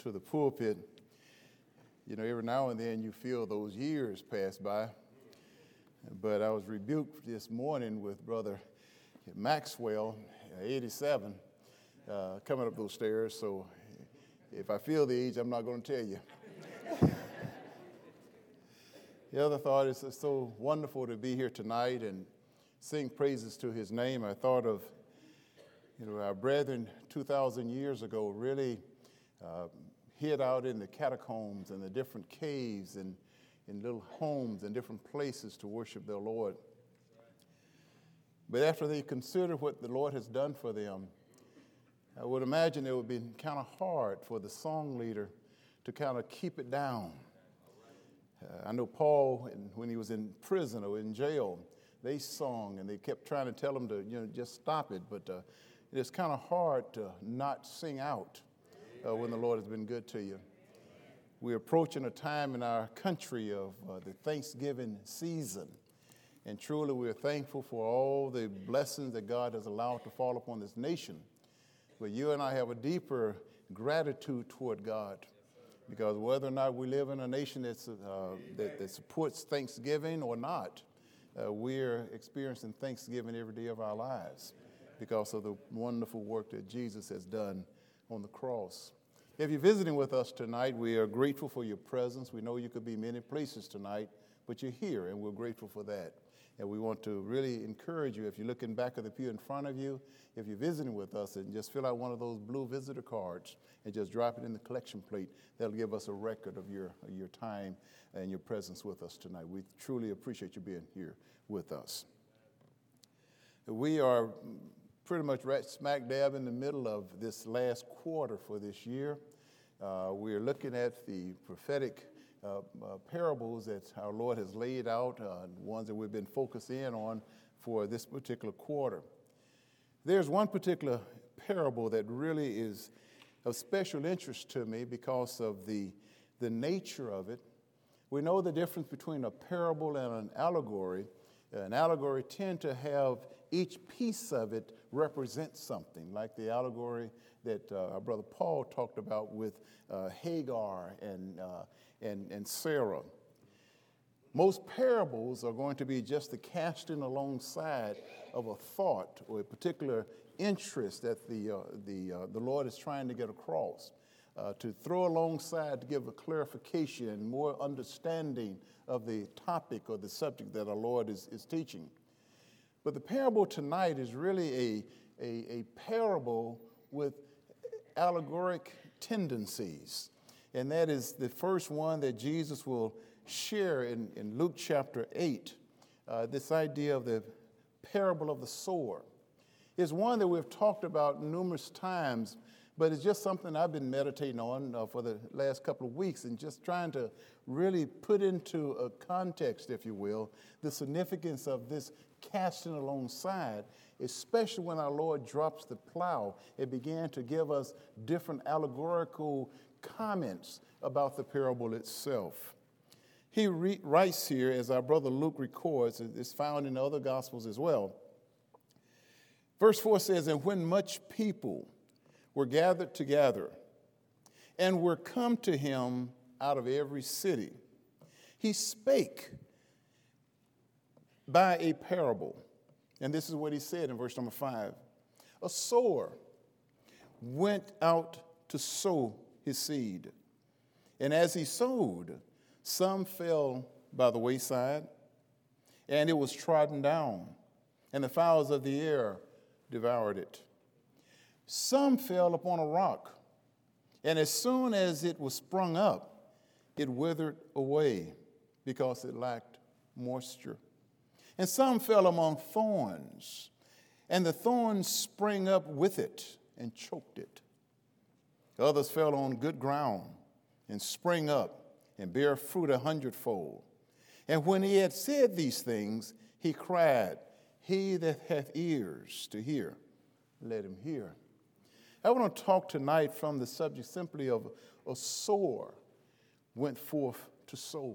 to the pulpit, every now and then you feel those years pass by. But I was rebuked this morning with Brother Maxwell, 87, coming up those stairs. So if I feel the age, I'm not going to tell you. The other thought is it's so wonderful to be here tonight and sing praises to his name. I thought of, our brethren 2,000 years ago really hid out in the catacombs and the different caves and in little homes and different places to worship their Lord. But after they consider what the Lord has done for them, I would imagine it would be kind of hard for the song leader to kind of keep it down. I know Paul, when he was in prison or in jail, they sung and they kept trying to tell him to, just stop it. But it's kind of hard to not sing out when the Lord has been good to you. We're approaching a time in our country of the Thanksgiving season. And truly we're thankful for all the blessings that God has allowed to fall upon this nation. But you and I have a deeper gratitude toward God. Because whether or not we live in a nation that supports Thanksgiving or not, we're experiencing Thanksgiving every day of our lives because of the wonderful work that Jesus has done on the cross. If you're visiting with us tonight, we are grateful for your presence. We know you could be many places tonight, but you're here, and we're grateful for that. And we want to really encourage you, if you're looking back at the pew in front of you, if you're visiting with us, and just fill out one of those blue visitor cards and just drop it in the collection plate. That'll give us a record of your time and your presence with us tonight. We truly appreciate you being here with us. We are pretty much right smack dab in the middle of this last quarter for this year. We are looking at the prophetic parables that our Lord has laid out, ones that we've been focused in on for this particular quarter. There's one particular parable that really is of special interest to me because of the nature of it. We know the difference between a parable and an allegory. An allegory tend to have each piece of it represent something, like the allegory that our brother Paul talked about with Hagar and Sarah. Most parables are going to be just the casting alongside of a thought or a particular interest that the Lord is trying to get across, to throw alongside to give a clarification and more understanding of the topic or the subject that our Lord is teaching. But the parable tonight is really a parable with allegoric tendencies. And that is the first one that Jesus will share in Luke chapter 8. This idea of the parable of the sower is one that we've talked about numerous times, but it's just something I've been meditating on for the last couple of weeks and just trying to really put into a context, if you will, the significance of this casting alongside, especially when our Lord drops the plow. It began to give us different allegorical comments about the parable itself. He writes here, as our brother Luke records, it's found in the other Gospels as well. Verse 4 says, "And when much people were gathered together and were come to him out of every city, he spake by a parable." And this is what he said in verse number 5. "A sower went out to sow his seed. And as he sowed, some fell by the wayside, and it was trodden down, and the fowls of the air devoured it. Some fell upon a rock, and as soon as it was sprung up, it withered away because it lacked moisture. And some fell among thorns, and the thorns sprang up with it and choked it. Others fell on good ground and sprang up and bare fruit 100-fold. And when he had said these things, he cried, He that hath ears to hear, let him hear." I want to talk tonight from the subject simply of a sower went forth to sow.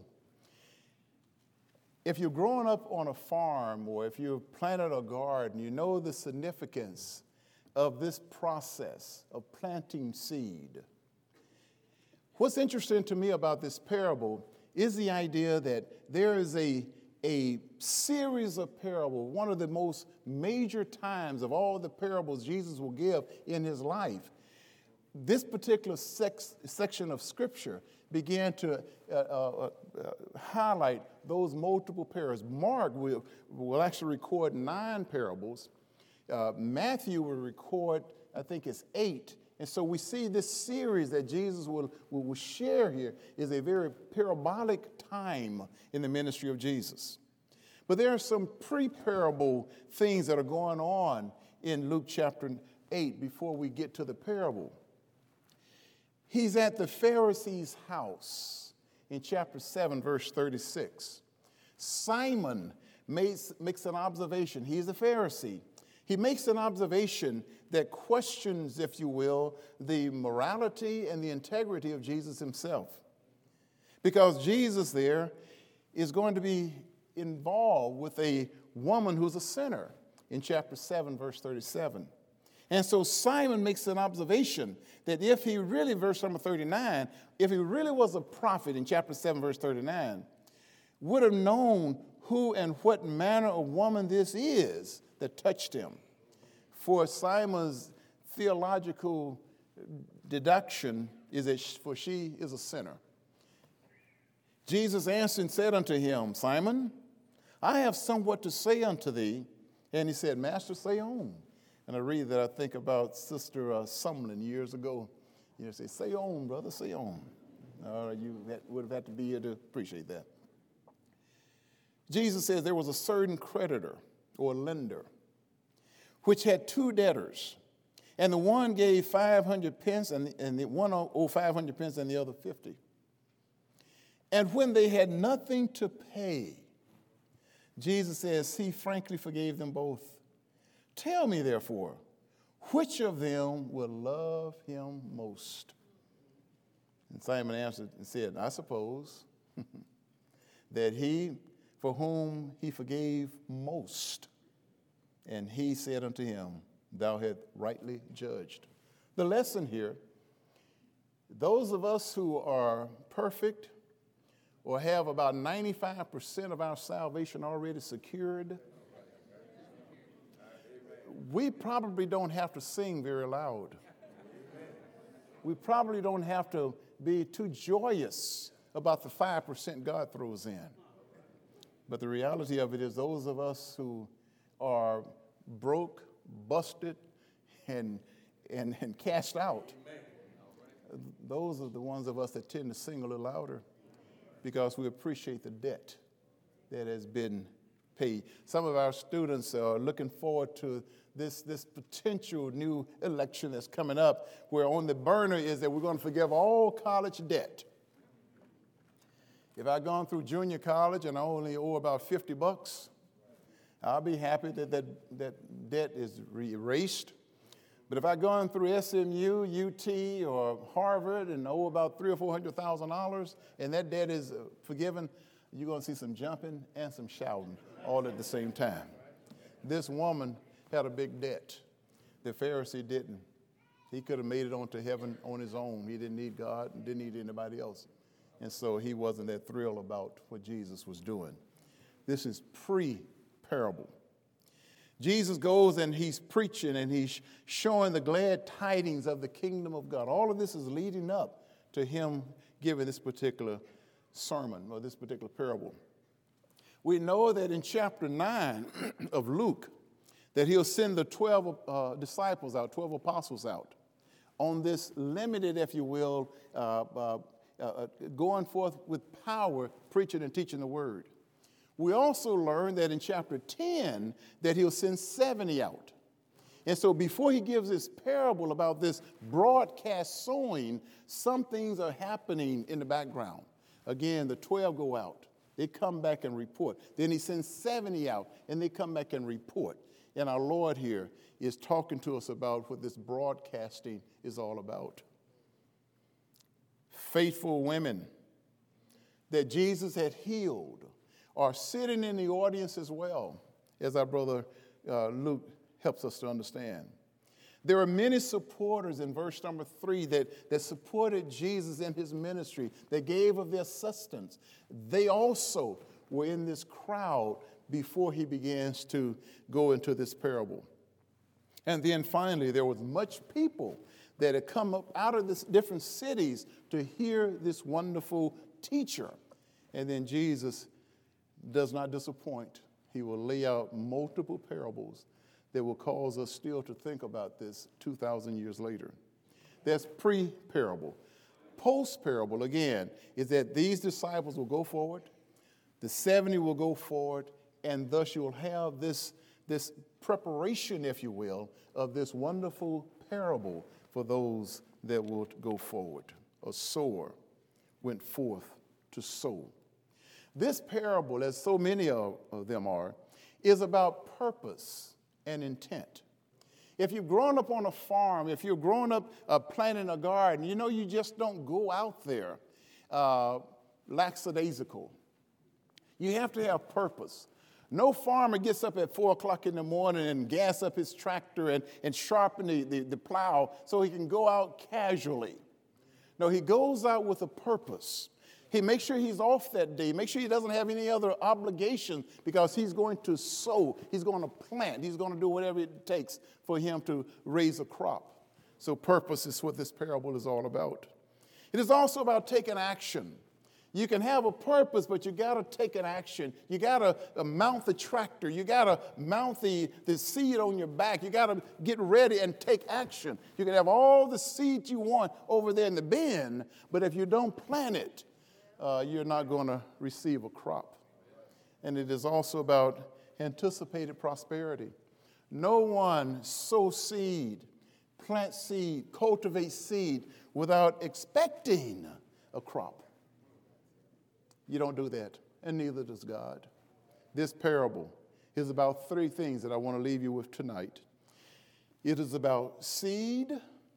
If you're growing up on a farm or if you've planted a garden, you know the significance of this process of planting seed. What's interesting to me about this parable is the idea that there is a series of parables, one of the most major times of all the parables Jesus will give in his life. This particular section of Scripture began to highlight those multiple parables. Mark will actually record 9 parables. Matthew will record, I think it's 8. And so we see this series that Jesus will share here is a very parabolic time in the ministry of Jesus. But there are some pre-parable things that are going on in Luke chapter 8 before we get to the parable. He's at the Pharisee's house in chapter 7, verse 36. Simon makes an observation. He's a Pharisee. He makes an observation that questions, if you will, the morality and the integrity of Jesus himself. Because Jesus there is going to be involved with a woman who's a sinner in chapter 7, verse 37. And so Simon makes an observation that if he really, verse number 39, if he really was a prophet in chapter 7, verse 39, would have known who and what manner of woman this is that touched him. For Simon's theological deduction is that for she is a sinner. Jesus answered and said unto him, Simon, I have somewhat to say unto thee. And he said, Master, say on. And I read that I think about Sister Sumlin years ago. You know, say on, brother, say on. You would have had to be here to appreciate that. Jesus says there was a certain creditor or lender which had 2 debtors. And the one gave 500 pence, and the one owed 500 pence, and the other 50. And when they had nothing to pay, Jesus says he frankly forgave them both. Tell me, therefore, which of them will love him most? And Simon answered and said, I suppose that he for whom he forgave most. And he said unto him, Thou hast rightly judged. The lesson here, those of us who are perfect or have about 95% of our salvation already secured, we probably don't have to sing very loud. We probably don't have to be too joyous about the 5% God throws in. But the reality of it is those of us who are broke, busted, and cast out, those are the ones of us that tend to sing a little louder because we appreciate the debt that has been paid. Some of our students are looking forward to this potential new election that's coming up, where on the burner is that we're going to forgive all college debt. If I've gone through junior college and I only owe about $50, I'll be happy that debt is erased. But if I've gone through SMU, UT, or Harvard and owe about $300,000 or $400,000 and that debt is forgiven, you're going to see some jumping and some shouting all at the same time. This woman had a big debt. The Pharisee didn't. He could have made it onto heaven on his own. He didn't need God and didn't need anybody else. And so he wasn't that thrilled about what Jesus was doing. This is pre-parable. Jesus goes and he's preaching and he's showing the glad tidings of the kingdom of God. All of this is leading up to him giving this particular sermon or this particular parable. We know that in chapter 9 of Luke, that he'll send the 12 disciples out, 12 apostles out, on this limited, if you will, going forth with power, preaching and teaching the word. We also learn that in chapter 10 that he'll send 70 out. And so before he gives this parable about this broadcast sowing, some things are happening in the background. Again, the 12 go out. They come back and report. Then he sends 70 out, and they come back and report. And our Lord here is talking to us about what this broadcasting is all about. Faithful women that Jesus had healed are sitting in the audience as well, as our brother Luke helps us to understand. There were many supporters in verse number 3 that supported Jesus in his ministry, that gave of their sustenance. They also were in this crowd before he begins to go into this parable. And then finally, there was much people that had come up out of this different cities to hear this wonderful teacher. And then Jesus does not disappoint. He will lay out multiple parables that will cause us still to think about this 2,000 years later. That's pre-parable. Post-parable, again, is that these disciples will go forward, the 70 will go forward, and thus you will have this preparation, if you will, of this wonderful parable for those that will go forward. A sower went forth to sow. This parable, as so many of them are, is about purpose and intent. If you've grown up on a farm, if you've grown up planting a garden, you know you just don't go out there lackadaisical. You have to have purpose. No farmer gets up at 4 o'clock in the morning and gas up his tractor and sharpen the plow so he can go out casually. No, he goes out with a purpose. He makes sure he's off that day. Make sure he doesn't have any other obligation because he's going to sow. He's going to plant. He's going to do whatever it takes for him to raise a crop. So purpose is what this parable is all about. It is also about taking action. You can have a purpose, but you got to take an action. You got to mount the tractor. You got to mount the seed on your back. You got to get ready and take action. You can have all the seeds you want over there in the bin, but if you don't plant it, you're not going to receive a crop. And it is also about anticipated prosperity. No one sows seed, plants seed, cultivates seed without expecting a crop. You don't do that, and neither does God. This parable is about 3 things that I want to leave you with tonight. It is about seed,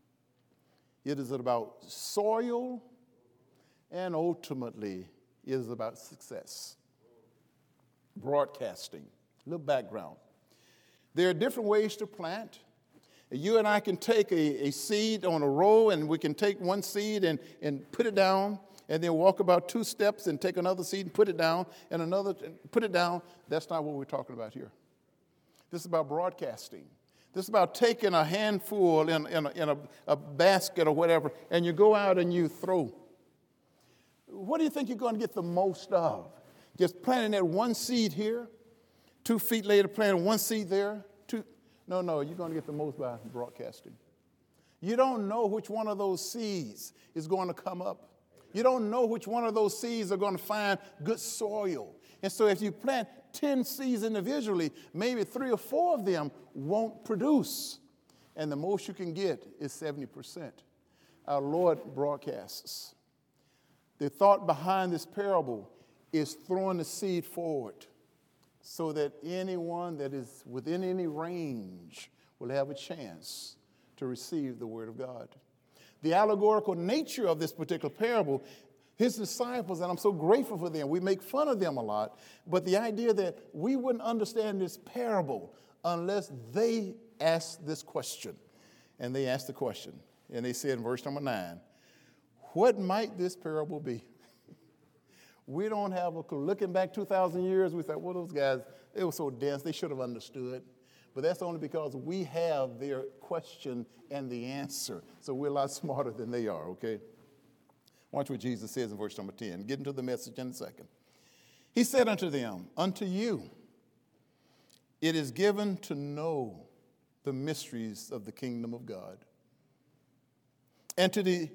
it is about soil, and ultimately, it is about success. Broadcasting. A little background. There are different ways to plant. You and I can take a seed on a row, and we can take one seed and put it down, and then walk about 2 steps and take another seed and put it down, and another, put it down. That's not what we're talking about here. This is about broadcasting. This is about taking a handful in a basket or whatever, and you go out and you throw. What do you think you're going to get the most of? Just planting that one seed here, 2 feet later planting one seed there? No, you're going to get the most by broadcasting. You don't know which one of those seeds is going to come up. You don't know which one of those seeds are going to find good soil. And so if you plant 10 seeds individually, maybe 3 or 4 of them won't produce. And the most you can get is 70%. Our Lord broadcasts. The thought behind this parable is throwing the seed forward so that anyone that is within any range will have a chance to receive the word of God. The allegorical nature of this particular parable, his disciples, and I'm so grateful for them, we make fun of them a lot, but the idea that we wouldn't understand this parable unless they asked this question. And they asked the question, and they said in verse number 9, what might this parable be? We don't have a clue. Looking back 2,000 years, we thought, well, those guys, they were so dense, they should have understood. But that's only because we have their question and the answer. So we're a lot smarter than they are, okay? Watch what Jesus says in verse number 10. Get into the message in a second. He said unto them, unto you it is given to know the mysteries of the kingdom of God. And to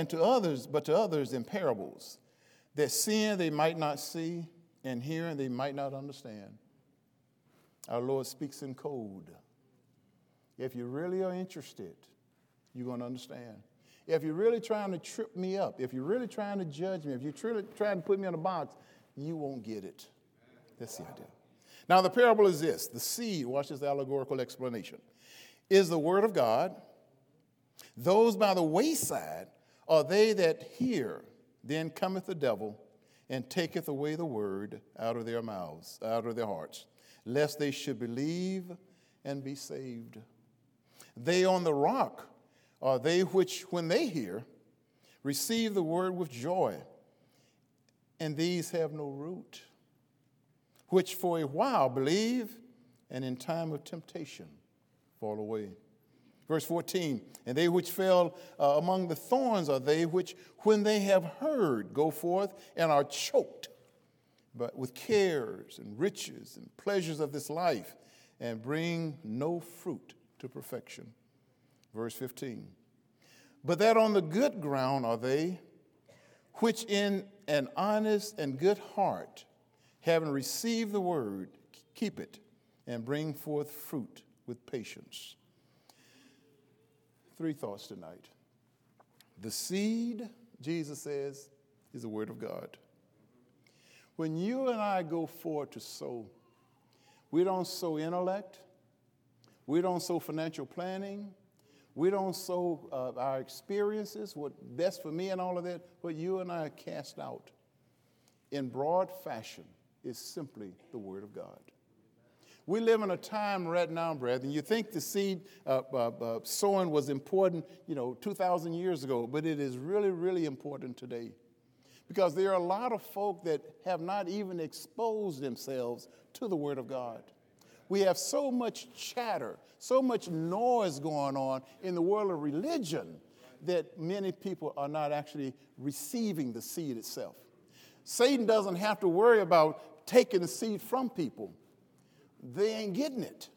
others in parables, that seeing they might not see, and hearing they might not understand. Our Lord speaks in code. If you really are interested, you're going to understand. If you're really trying to trip me up, if you're really trying to judge me, if you're really trying to put me in a box, you won't get it. That's the idea. Now, the parable is this. The seed, watch this allegorical explanation, is the word of God. Those by the wayside are they that hear. Then cometh the devil and taketh away the word out of their mouths, out of their hearts, lest they should believe and be saved. They on the rock are they which, when they hear, receive the word with joy, and these have no root, which for a while believe, and in time of temptation fall away. Verse 14, and they which fell among the thorns are they which, when they have heard, go forth and are choked, but with cares and riches and pleasures of this life, and bring no fruit to perfection. Verse 15, but that on the good ground are they which in an honest and good heart, having received the word, keep it, and bring forth fruit with patience. 3 thoughts tonight. The seed, Jesus says, is the word of God. When you and I go forward to sow, we don't sow intellect, we don't sow financial planning, we don't sow our experiences, what's best for me and all of that. What you and I cast out in broad fashion is simply the word of God. We live in a time right now, brethren, you think the seed sowing was important, 2,000 years ago, but it is really, really important today. Because there are a lot of folk that have not even exposed themselves to the word of God. We have so much chatter, so much noise going on in the world of religion that many people are not actually receiving the seed itself. Satan doesn't have to worry about taking the seed from people. They ain't getting it.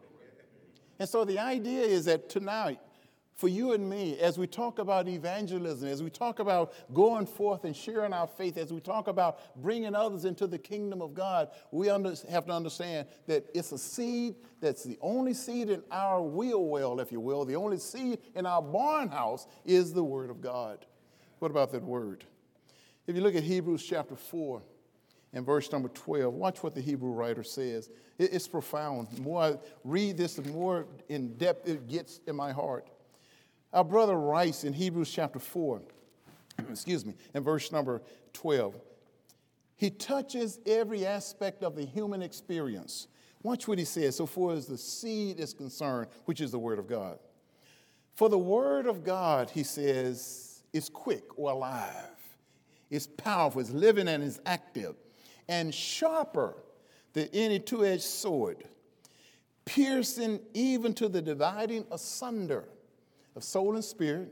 And so the idea is that tonight, for you and me, as we talk about evangelism, as we talk about going forth and sharing our faith, as we talk about bringing others into the kingdom of God, we have to understand that it's a seed that's the only seed in our wheel well, if you will. The only seed in our barn house is the word of God. What about that word? If you look at Hebrews chapter 4 and verse number 12, watch what the Hebrew writer says. It's profound. The more I read this, the more in depth it gets in my heart. Our brother writes in Hebrews chapter 4, in verse number 12, he touches every aspect of the human experience. Watch what he says, so far as the seed is concerned, which is the word of God. For the word of God, he says, is quick or alive. It's powerful, it's living and it's active, and sharper than any two-edged sword, piercing even to the dividing asunder of soul and spirit,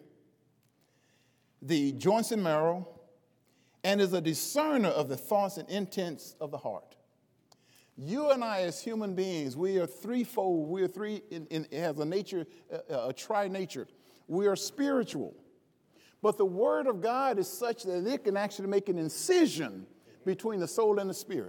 the joints and marrow, and is a discerner of the thoughts and intents of the heart. You and I as human beings, we are threefold. We are three, it has a nature, a tri-nature. We are spiritual. But the word of God is such that it can actually make an incision between the soul and the spirit.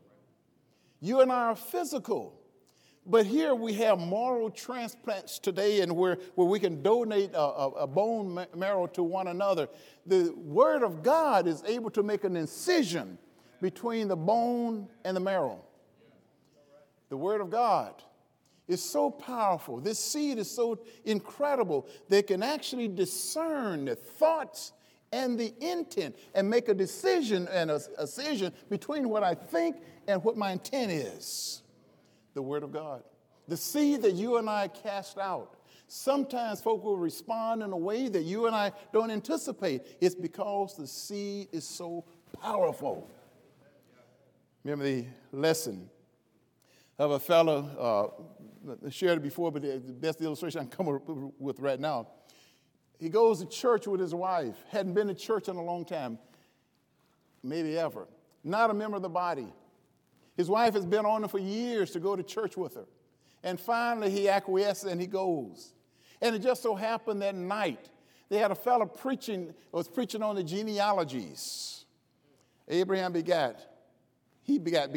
You and I are physical. But here we have moral transplants today, and where we can donate a bone marrow to one another. The word of God is able to make an incision between the bone and the marrow. The word of God is so powerful. This seed is so incredible. They can actually discern the thoughts and the intent and make a decision and a decision between what I think and what my intent is. The word of God. The seed that you and I cast out. Sometimes folk will respond in a way that you and I don't anticipate. It's because the seed is so powerful. Remember the lesson of a fellow, shared it before, but the best illustration I can come up with right now. He goes to church with his wife. Hadn't been to church in a long time, maybe ever. Not a member of the body. His wife has been on him for years to go to church with her. And finally he acquiesces and he goes. And it just so happened that night, they had a fellow preaching on the genealogies. Abraham begat. He begat.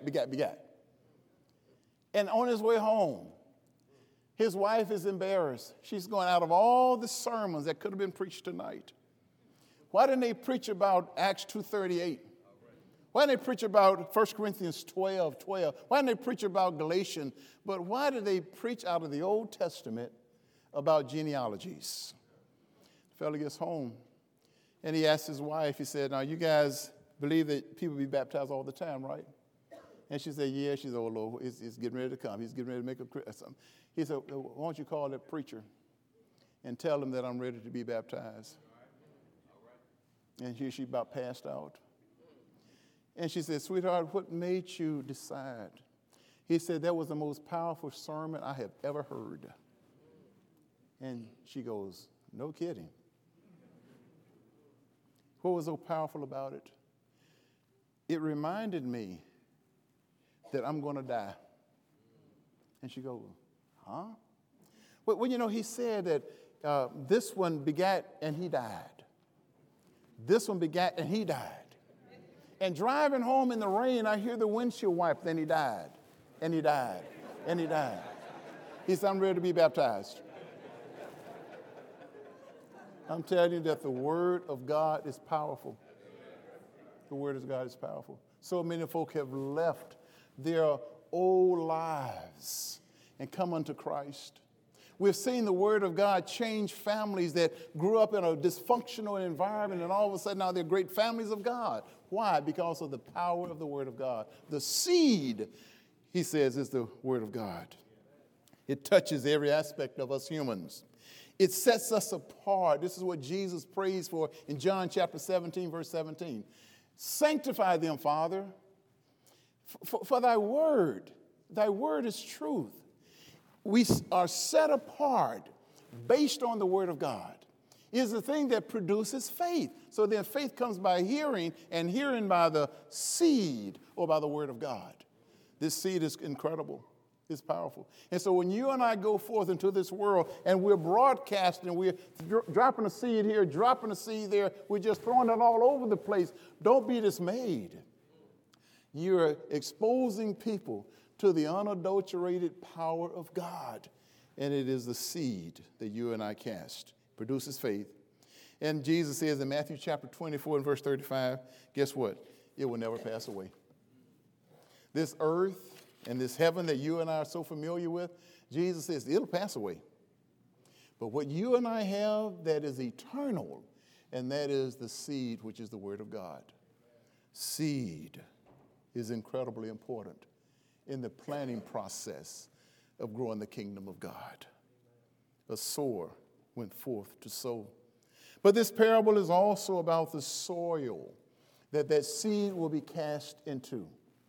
And on his way home, his wife is embarrassed. She's going, out of all the sermons that could have been preached tonight, why didn't they preach about Acts 2:38? Why didn't they preach about 1 Corinthians 12:12? Why didn't they preach about Galatians? But why did they preach out of the Old Testament about genealogies? The fellow gets home, and he asks his wife, he said, now you guys believe that people be baptized all the time, right? And she said, yeah. She said, oh, Lord, it's getting ready to come. He's getting ready to make something. He said, why don't you call that preacher and tell him that I'm ready to be baptized? And here she about passed out. And she said, sweetheart, what made you decide? He said, that was the most powerful sermon I have ever heard. And she goes, no kidding. What was so powerful about it? It reminded me that I'm going to die. And she goes, huh? Well, you know, he said that this one begat and he died. This one begat and he died. And driving home in the rain, I hear the windshield wipe, then he died. And he died. And he died. He said, I'm ready to be baptized. I'm telling you that the Word of God is powerful. The Word of God is powerful. So many folk have left their old lives and come unto Christ. We've seen the Word of God change families that grew up in a dysfunctional environment, and all of a sudden now they're great families of God. Why? Because of the power of the Word of God. The seed, he says, is the Word of God. It touches every aspect of us humans. It sets us apart. This is what Jesus prays for in John chapter 17, verse 17. Sanctify them, Father, for thy word is truth. We are set apart based on the Word of God. It is the thing that produces faith. So then faith comes by hearing, and hearing by the seed or by the Word of God. This seed is incredible. It's powerful. And so when you and I go forth into this world and we're broadcasting, we're dropping a seed here, dropping a seed there, we're just throwing it all over the place, don't be dismayed. You're exposing people to the unadulterated power of God. And it is the seed that you and I cast. Produces faith. And Jesus says in Matthew chapter 24 and verse 35, guess what? It will never pass away. This earth and this heaven that you and I are so familiar with, Jesus says it'll pass away. But what you and I have that is eternal, and that is the seed, which is the Word of God. Seed is incredibly important in the planning process of growing the kingdom of God. A sower went forth to sow. But this parable is also about the soil that seed will be cast into.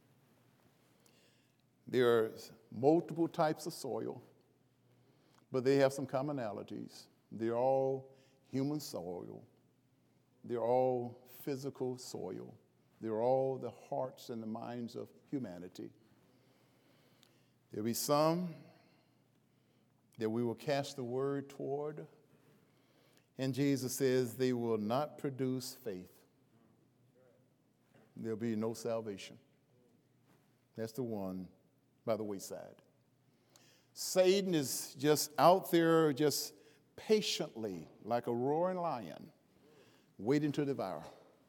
There are multiple types of soil, but they have some commonalities. They're all human soil. They're all physical soil. They're all the hearts and the minds of humanity. There'll be some that we will cast the word toward, and Jesus says they will not produce faith. There'll be no salvation. That's the one by the wayside. Satan is just out there, just patiently, like a roaring lion, waiting to devour.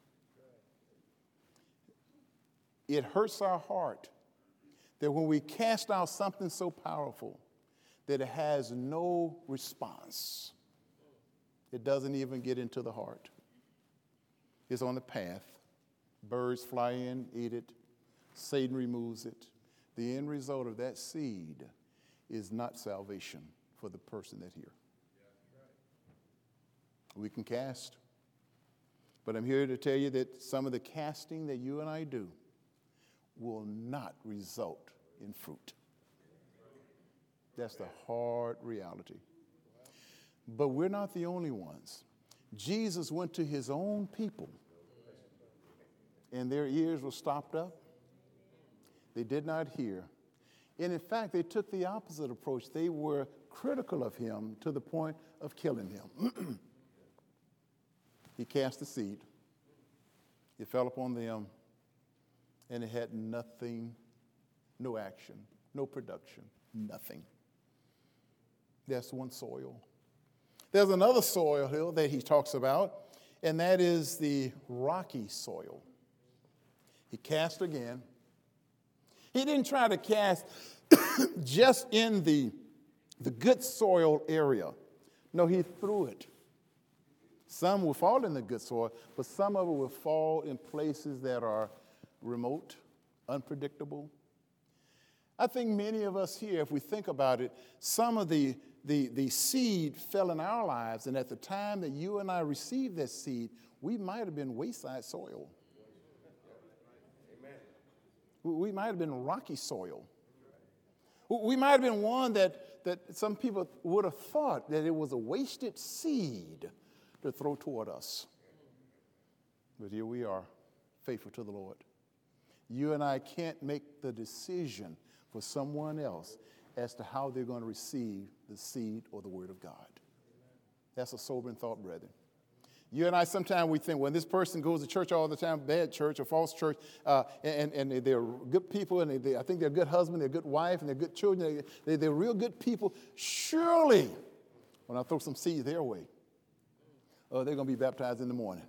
It hurts our heart that when we cast out something so powerful that it has no response, it doesn't even get into the heart. It's on the path. Birds fly in, eat it. Satan removes it. The end result of that seed is not salvation for the person that hears. We can cast, but I'm here to tell you that some of the casting that you and I do will not result in fruit. That's the hard reality. But we're not the only ones. Jesus went to his own people, and their ears were stopped up. They did not hear. And in fact, they took the opposite approach. They were critical of him to the point of killing him. He cast the seed. It fell upon them, and it had nothing, no action, no production, nothing. That's one soil. There's another soil hill that he talks about, and that is the rocky soil. He cast again. He didn't try to cast just in the good soil area. No, he threw it. Some will fall in the good soil, but some of it will fall in places that are remote, unpredictable, I think many of us here, if we think about it, some of the seed fell in our lives, and at the time that you and I received that seed, we might have been wayside soil. Amen. We might have been rocky soil. We might have been one that some people would have thought that it was a wasted seed to throw toward us. But here we are, faithful to the Lord. You and I can't make the decision for someone else as to how they're going to receive the seed or the word of God. That's a sobering thought, brethren. You and I, sometimes we think, well, this person goes to church all the time, bad church or false church, and they're good people, and I think they're a good husband, they're a good wife, and they're good children. They're real good people. Surely, when I throw some seeds their way, they're going to be baptized in the morning.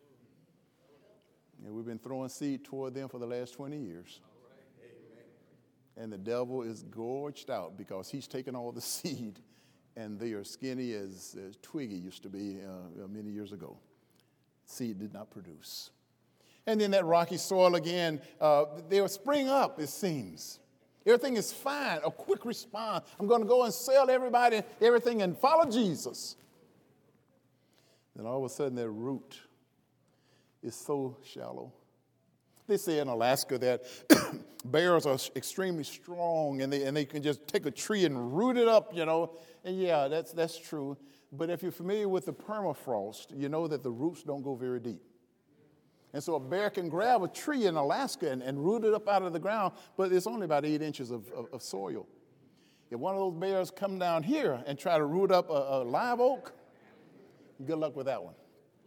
And we've been throwing seed toward them for the last 20 years. And the devil is gorged out because he's taken all the seed, and they are skinny as Twiggy used to be many years ago. Seed did not produce. And then that rocky soil again, they'll spring up, it seems. Everything is fine, a quick response. I'm going to go and sell everybody everything and follow Jesus. Then all of a sudden their root is so shallow. They say in Alaska that bears are extremely strong, and they can just take a tree and root it up, And yeah, that's true. But if you're familiar with the permafrost, you know that the roots don't go very deep. And so a bear can grab a tree in Alaska and root it up out of the ground, but it's only about 8 inches of soil. If one of those bears come down here and try to root up a live oak, good luck with that one.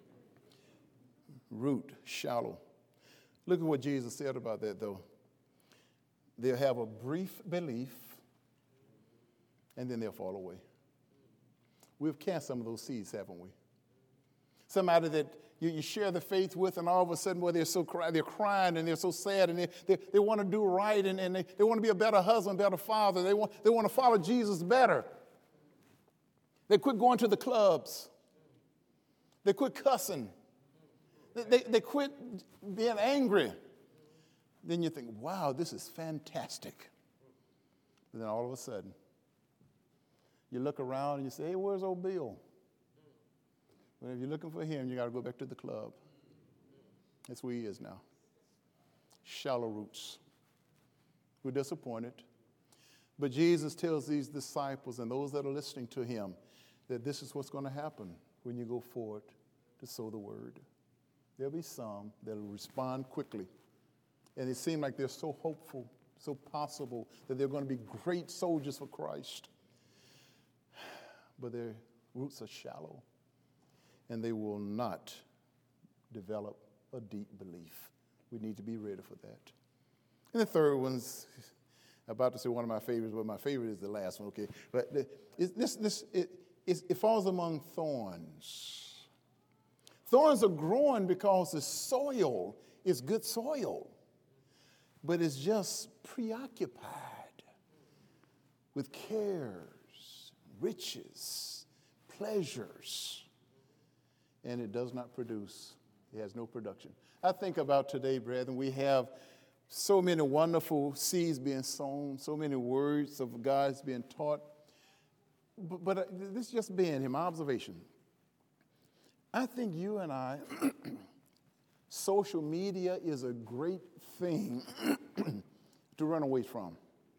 Root, shallow. Look at what Jesus said about that, though. They'll have a brief belief, and then they'll fall away. We've cast some of those seeds, haven't we? Somebody that you share the faith with, and all of a sudden, they're crying, and they're so sad, and they want to do right, and they want to be a better husband, better father. They want to follow Jesus better. They quit going to the clubs. They quit cussing. They quit being angry. Then you think, wow, this is fantastic. But then all of a sudden, you look around and you say, hey, where's old Bill? Well, if you're looking for him, you got to go back to the club. That's where he is now. Shallow roots. We're disappointed. But Jesus tells these disciples and those that are listening to him that this is what's going to happen when you go forward to sow the word. There'll be some that will respond quickly. And it seems like they're so hopeful, so possible that they're going to be great soldiers for Christ. But their roots are shallow, and they will not develop a deep belief. We need to be ready for that. And the third one's, I'm about to say one of my favorites, but my favorite is the last one, okay? But it falls among thorns. Thorns are growing because the soil is good soil, but it's just preoccupied with cares, riches, pleasures, and it does not produce. It has no production. I think about today, brethren, we have so many wonderful seeds being sown, so many words of God being taught, but this is just being my observation. I think you and I, social media is a great thing to run away from.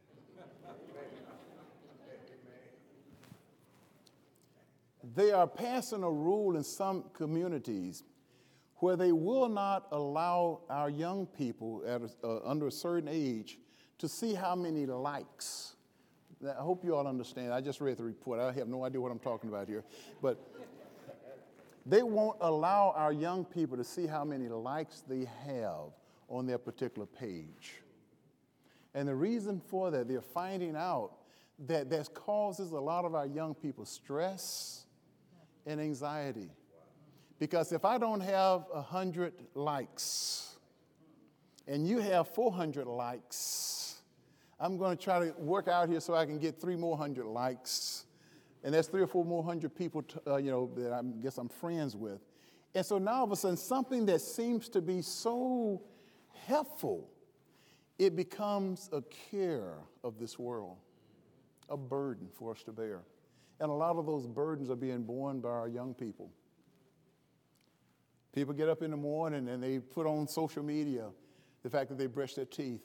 They are passing a rule in some communities where they will not allow our young people under a certain age to see how many likes. I hope you all understand. I just read the report. I have no idea what I'm talking about here. But they won't allow our young people to see how many likes they have on their particular page. And the reason for that, they're finding out that that causes a lot of our young people stress and anxiety. Because if I don't have 100 likes and you have 400 likes, I'm going to try to work out here so I can get 300 more likes. And that's 300 or 400 more people, that I guess I'm friends with. And so now all of a sudden, something that seems to be so helpful it becomes a care of this world, a burden for us to bear. And a lot of those burdens are being borne by our young people. People get up in the morning and they put on social media the fact that they brush their teeth.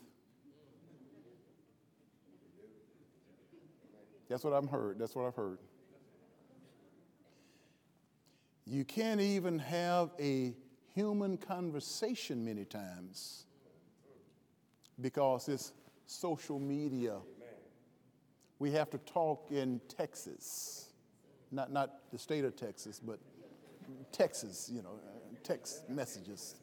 That's what I've heard. That's what I've heard. You can't even have a human conversation many times because it's social media. We have to talk in Texas, not the state of Texas, but Texas, text messages.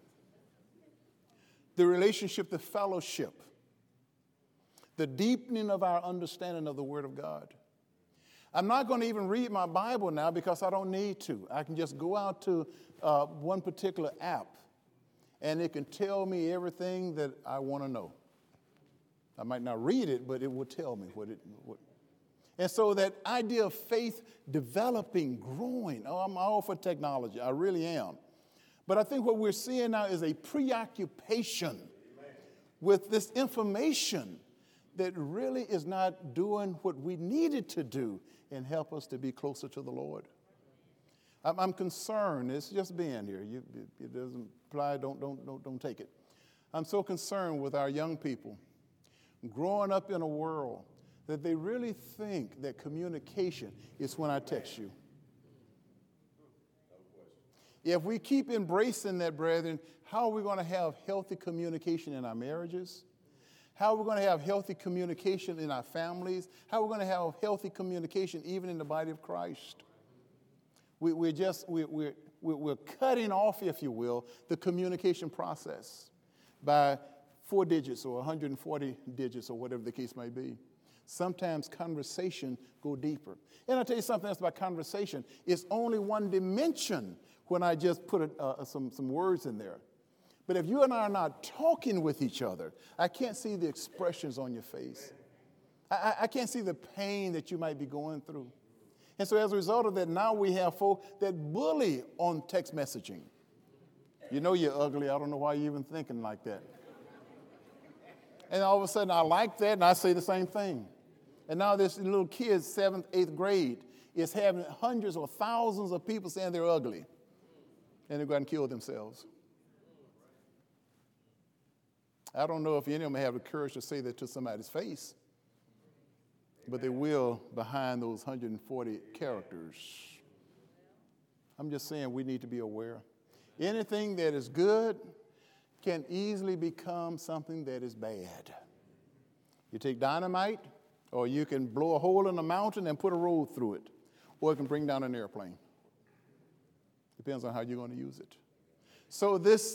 The relationship, the fellowship, the deepening of our understanding of the Word of God. I'm not going to even read my Bible now because I don't need to. I can just go out to one particular app and it can tell me everything that I want to know. I might not read it, but it will tell me what. And so that idea of faith developing, growing. Oh, I'm all for technology. I really am. But I think what we're seeing now is a preoccupation with this information that really is not doing what we needed to do and help us to be closer to the Lord. I'm concerned. It's just being here. It doesn't apply. Don't take it. I'm so concerned with our young people growing up in a world that they really think that communication is when I text you. If we keep embracing that, brethren, how are we going to have healthy communication in our marriages? How are we going to have healthy communication in our families? How are we going to have healthy communication even in the body of Christ? We're cutting off, if you will, the communication process by 4 digits or 140 digits or whatever the case may be. Sometimes conversation go deeper. And I'll tell you something else about conversation. It's only one dimension when I just put some words in there. But if you and I are not talking with each other, I can't see the expressions on your face. I can't see the pain that you might be going through. And so as a result of that, now we have folk that bully on text messaging. You know you're ugly. I don't know why you're even thinking like that. And all of a sudden, I like that, and I say the same thing. And now this little kid, 7th, 8th grade, is having hundreds or thousands of people saying they're ugly. And they go out and kill themselves. I don't know if any of them have the courage to say that to somebody's face, but they will behind those 140 characters. I'm just saying we need to be aware. Anything that is good can easily become something that is bad. You take dynamite, or you can blow a hole in a mountain and put a road through it, or it can bring down an airplane. Depends on how you're going to use it. So this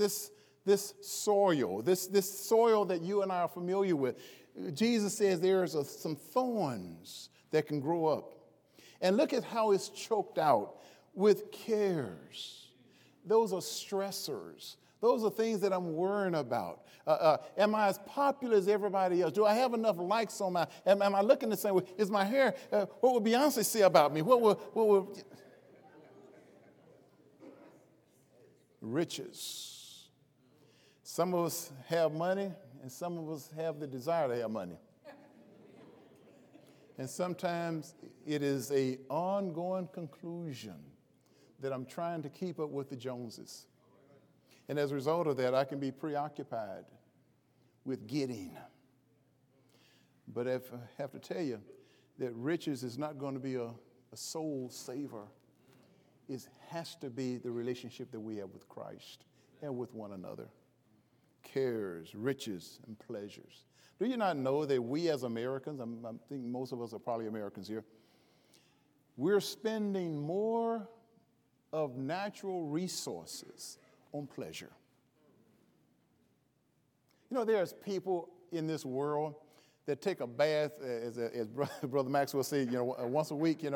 soil, this soil that you and I are familiar with, Jesus says there's some thorns that can grow up. And look at how it's choked out with cares. Those are stressors. Those are things that I'm worrying about. Am I as popular as everybody else? Do I have enough likes on my, am I looking the same way? Is my hair, what would Beyonce say about me? What will riches. Some of us have money, and some of us have the desire to have money. And sometimes it is an ongoing conclusion that I'm trying to keep up with the Joneses. And as a result of that, I can be preoccupied with getting. But I have to tell you that riches is not going to be a soul saver. It has to be the relationship that we have with Christ and with one another. Cares, riches, and pleasures. Do you not know that we as Americans, I think most of us are probably Americans here, we're spending more of natural resources on pleasure. You know, there's people in this world that take a bath, as Brother Maxwell said, once a week,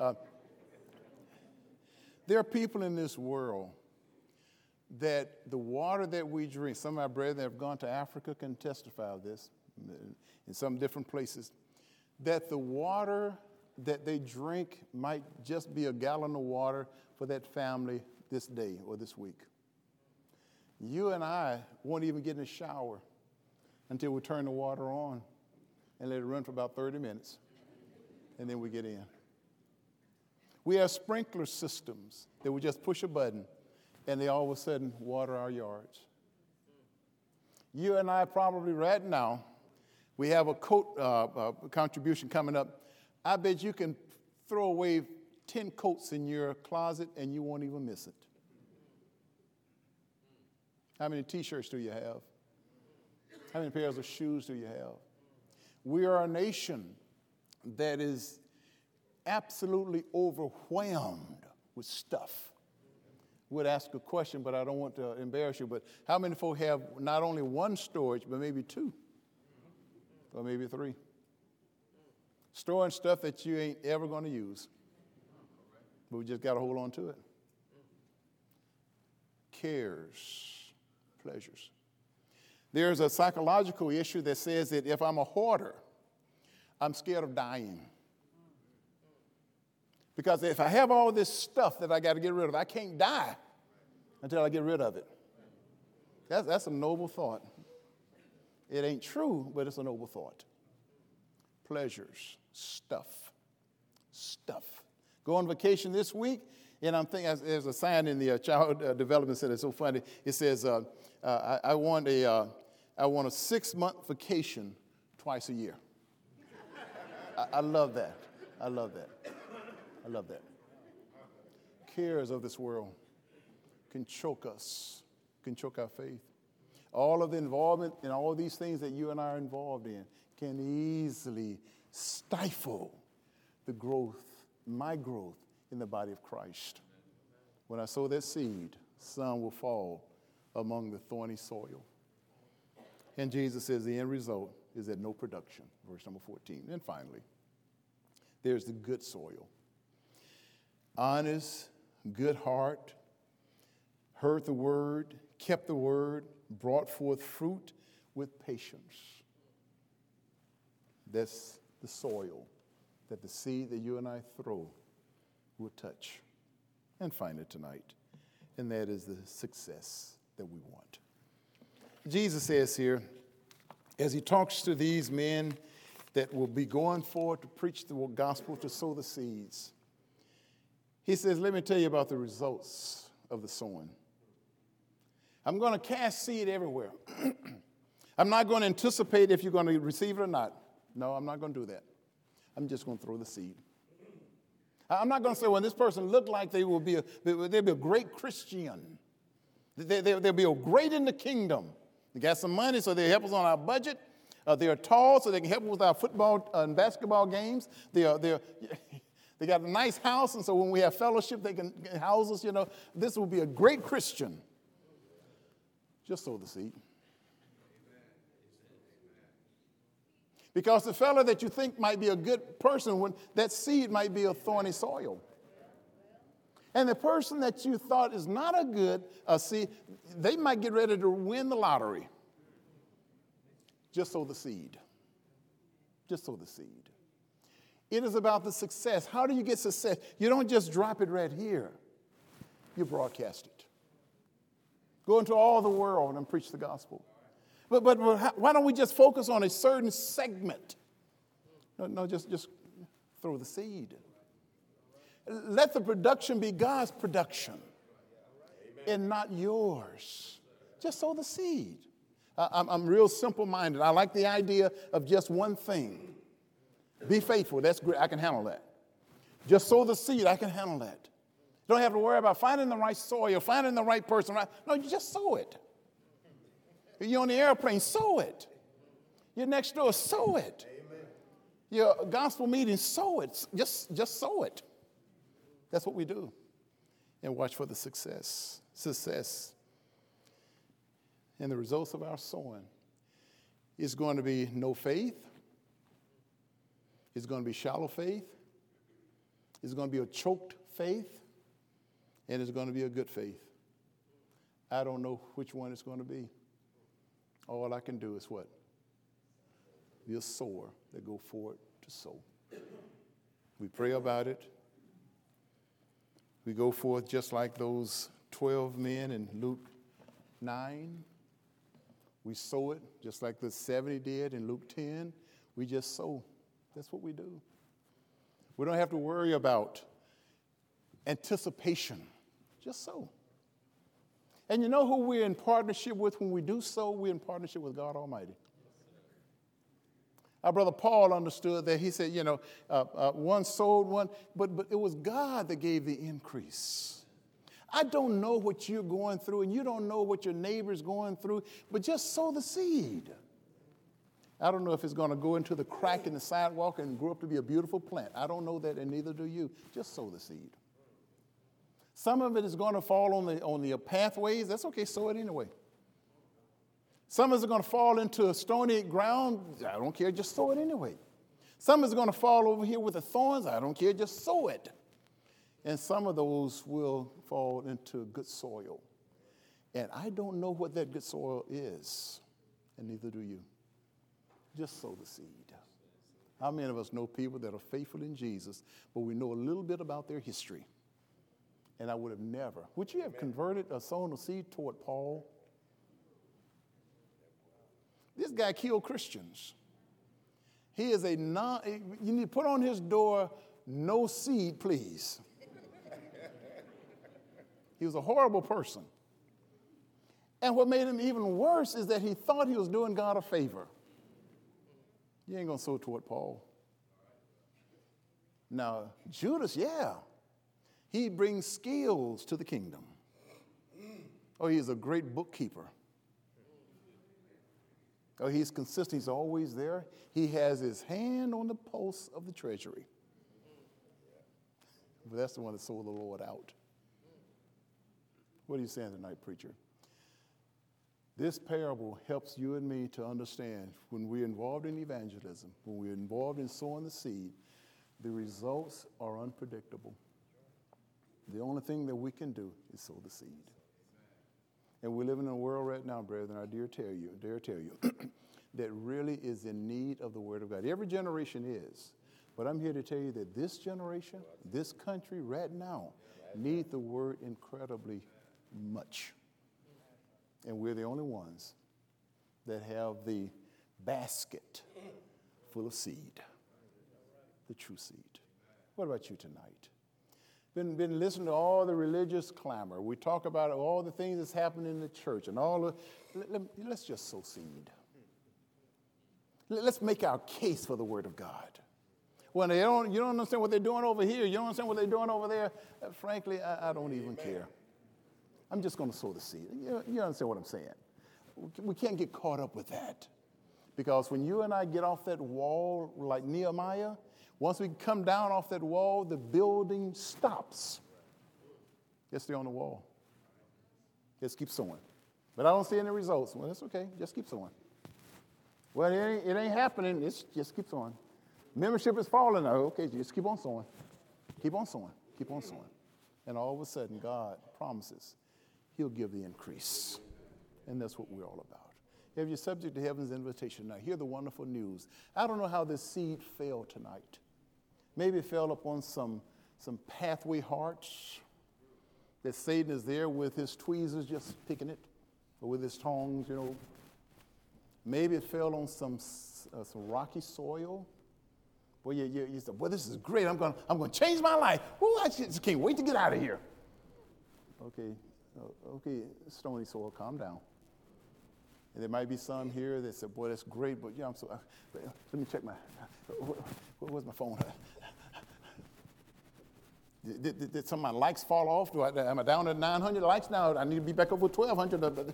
there are people in this world that the water that we drink, some of our brethren that have gone to Africa can testify of this in some different places, that the water that they drink might just be a gallon of water for that family this day or this week. You and I won't even get in the shower until we turn the water on and let it run for about 30 minutes, and then we get in. We have sprinkler systems that we just push a button, and they all of a sudden water our yards. You and I probably right now, we have a coat contribution coming up. I bet you can throw away 10 coats in your closet and you won't even miss it. How many T-shirts do you have? How many pairs of shoes do you have? We are a nation that is absolutely overwhelmed with stuff. Would ask a question, but I don't want to embarrass you, but how many folk have not only one storage, but maybe two? Or maybe three? Storing stuff that you ain't ever going to use. But we just got to hold on to it. Cares, pleasures. There's a psychological issue that says that if I'm a hoarder, I'm scared of dying. Because if I have all this stuff that I got to get rid of, I can't die until I get rid of it. That's a noble thought. It ain't true, but it's a noble thought. Pleasures, stuff. Go on vacation this week, and I'm thinking, there's a sign in the Child Development Center, it's so funny. It says, I want a 6-month vacation twice a year. I love that. I love that. Cares of this world can choke us, can choke our faith. All of the involvement in all these things that you and I are involved in can easily stifle the growth, my growth in the body of Christ. When I sow that seed, some will fall among the thorny soil. And Jesus says the end result is that no production, verse number 14. And finally, there's the good soil. Honest, good heart, heard the word, kept the word, brought forth fruit with patience. That's the soil that the seed that you and I throw will touch and find it tonight. And that is the success that we want. Jesus says here, as he talks to these men that will be going forward to preach the gospel, to sow the seeds, he says, let me tell you about the results of the sowing. I'm going to cast seed everywhere. I'm not going to anticipate if you're going to receive it or not. No, I'm not going to do that. I'm just going to throw the seed. I'm not going to say, well, this person looked like they'll be a great Christian. They'll be great in the kingdom. They got some money, so they help us on our budget. They're tall, so they can help us with our football and basketball games. They got a nice house, and so when we have fellowship, they can house us. You know, this will be a great Christian. Just sow the seed. Because the fellow that you think might be a good person, when that seed might be a thorny soil. And the person that you thought is not a good seed, they might get ready to win the lottery. Just sow the seed. Just sow the seed. It is about the success. How do you get success? You don't just drop it right here. You broadcast it. Go into all the world and preach the gospel. But why don't we just focus on a certain segment? No, just throw the seed. Let the production be God's production and not yours. Just sow the seed. I'm real simple-minded. I like the idea of just one thing. Be faithful. That's great. I can handle that. Just sow the seed. I can handle that. You don't have to worry about finding the right soil, finding the right person. No, you just sow it. You're on the airplane, sow it. You're next door, sow it. Amen. Your gospel meeting, sow it. Just sow it. That's what we do. And watch for the success. And the results of our sowing is going to be no faith. It's going to be shallow faith. It's going to be a choked faith. And it's going to be a good faith. I don't know which one it's going to be. All I can do is what? Be a sower that go forward to sow. We pray about it. We go forth just like those 12 men in Luke 9. We sow it just like the 70 did in Luke 10. We just sow. That's what we do. We don't have to worry about anticipation. Just sow. And you know who we're in partnership with when we do so? We're in partnership with God Almighty. Our brother Paul understood that. He said, one sowed, one, but it was God that gave the increase. I don't know what you're going through, and you don't know what your neighbor's going through, but just sow the seed. I don't know if it's going to go into the crack in the sidewalk and grow up to be a beautiful plant. I don't know that, and neither do you. Just sow the seed. Some of it is going to fall on the pathways. That's okay, sow it anyway. Some of it is going to fall into a stony ground. I don't care, just sow it anyway. Some is going to fall over here with the thorns. I don't care, just sow it. And some of those will fall into good soil. And I don't know what that good soil is, and neither do you. Just sow the seed. How many of us know people that are faithful in Jesus, but we know a little bit about their history? And I would have never. Would you have converted or sown a seed toward Paul? This guy killed Christians. He is you need to put on his door, no seed, please. He was a horrible person. And what made him even worse is that he thought he was doing God a favor. You ain't going to sow toward Paul. Now, Judas, yeah. He brings skills to the kingdom. Oh, he's a great bookkeeper. Oh, he's consistent. He's always there. He has his hand on the pulse of the treasury. But that's the one that sold the Lord out. What are you saying tonight, preacher? This parable helps you and me to understand when we're involved in evangelism, when we're involved in sowing the seed, the results are unpredictable. The only thing that we can do is sow the seed. And we live in a world right now, brethren, I dare tell you, that really is in need of the Word of God. Every generation is. But I'm here to tell you that this generation, this country right now, need the Word incredibly much. And we're the only ones that have the basket full of seed, the true seed. What about you tonight? Been listening to all the religious clamor. We talk about all the things that's happening in the church and let's just sow seed. Let's make our case for the Word of God. When you don't understand what they're doing over here, you don't understand what they're doing over there, frankly, I don't even care. I'm just going to sow the seed. You understand what I'm saying? We can't get caught up with that. Because when you and I get off that wall like Nehemiah, once we come down off that wall, the building stops. Just stay on the wall. Just keep sowing. But I don't see any results. Well, that's okay. Just keep sowing. Well, it ain't happening. Just keep sowing. Membership is falling. Okay, just keep on sowing. Keep on sowing. Keep on sowing. And all of a sudden, God promises He'll give the increase. And that's what we're all about. If you're subject to heaven's invitation, now hear the wonderful news. I don't know how this seed fell tonight. Maybe it fell upon some pathway hearts that Satan is there with his tweezers just picking it, or with his tongs, Maybe it fell on some rocky soil. Well, you said, well, this is great. I'm going to change my life. Ooh, I just can't wait to get out of here. Okay, stony soil, calm down. And there might be some here that said, boy, that's great, but let me check where's my phone? Did some of my likes fall off? Am I down at 900 likes now? I need to be back over 1,200.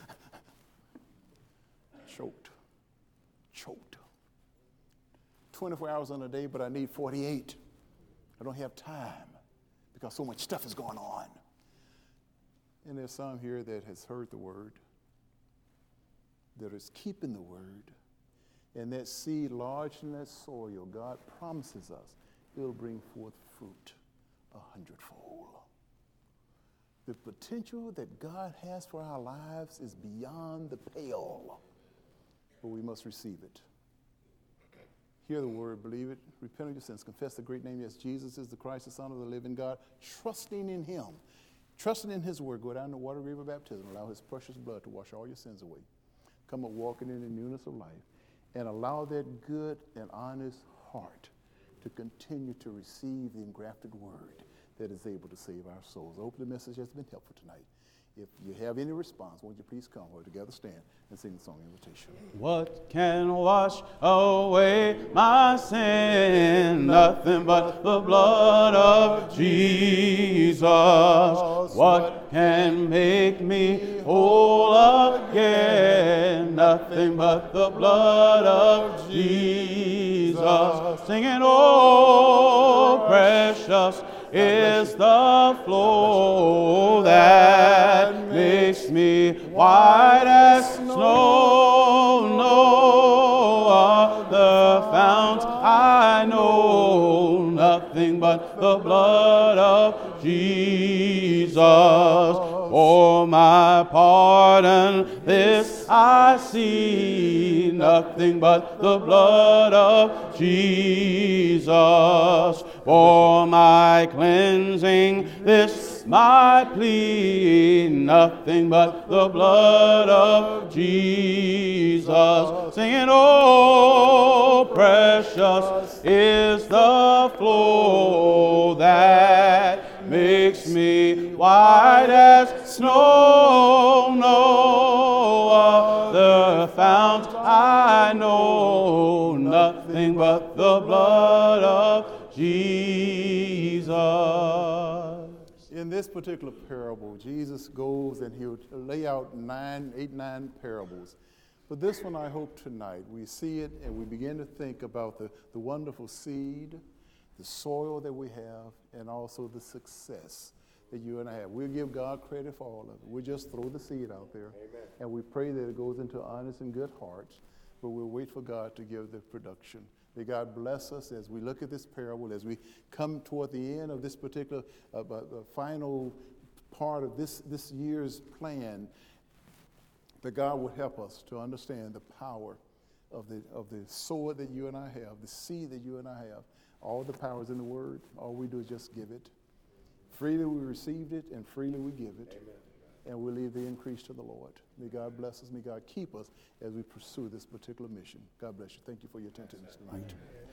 Choked. 24 hours in a day, but I need 48. I don't have time because so much stuff is going on. And there's some here that has heard the word, that is keeping the word, and that seed lodged in that soil, God promises us it'll bring forth fruit 100-fold. The potential that God has for our lives is beyond the pale, but we must receive it. Hear the word, believe it, repent of your sins, confess the great name, yes, Jesus is the Christ, the Son of the living God, trusting in Him, trusting in His word, go down the water river baptism, allow His precious blood to wash all your sins away. come up walking in the newness of life, and allow that good and honest heart to continue to receive the engrafted word that is able to save our souls. I hope the message has been helpful tonight. If you have any response, won't you please come or together stand and sing the song invitation. What can wash away my sin? Nothing but the blood of Jesus. What can make me whole again? Nothing but the blood of Jesus. Singing, oh, precious is the flow that makes me white as snow. No other fount I know, nothing but the blood of Jesus. For my pardon, this I see, nothing but the blood of Jesus. For my cleansing, this my plea, nothing but the blood of Jesus. Singing, oh, precious is the flow that makes me white as snow. No other fount I know, nothing but the blood of Jesus. In this particular parable, Jesus goes and he'll lay out 9 parables. But this one, I hope tonight, we see it and we begin to think about the wonderful seed, the soil that we have, and also the success that you and I have. We'll give God credit for all of it. We'll just throw the seed out there. Amen. And we pray that it goes into honest and good hearts, but we'll wait for God to give the production. May God bless us as we look at this parable, as we come toward the end of this particular final part of this year's plan, that God will help us to understand the power of the sword that you and I have, the seed that you and I have. All the power is in the word. All we do is just give it. Freely we received it, and freely we give it. Amen. And we leave the increase to the Lord. May God bless us. May God keep us as we pursue this particular mission. God bless you. Thank you for your attentiveness tonight. Amen.